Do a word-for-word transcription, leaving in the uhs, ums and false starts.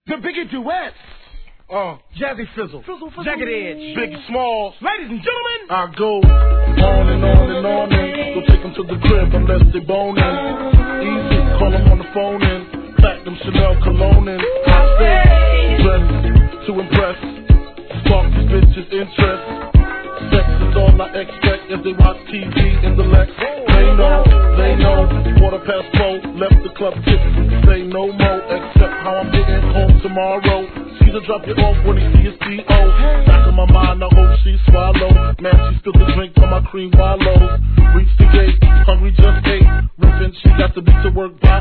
The Biggie duet. Uh, Jazzy Fizzle. Fizzle, Fizzle. Jagged Edge. Big Smalls. Ladies and gentlemen. I go on and on and on and go take them to the crib unless they boning. Easy, call them on the phone and platinum Chanel cologne and I stay ready to impress. Spark these bitches' interest. Sex is all I expect as they watch T V in the Lex. They know, they know. Quarter past four, left the club tipsy. Say no more, except how I'm getting home tomorrow. Caesar drop you off when he see his C O. Back in my mind, I hope she swallow. Man, she spilled the drink on my cream wallows. Reach the gate, hungry just ate. Ripping, she got to be to work by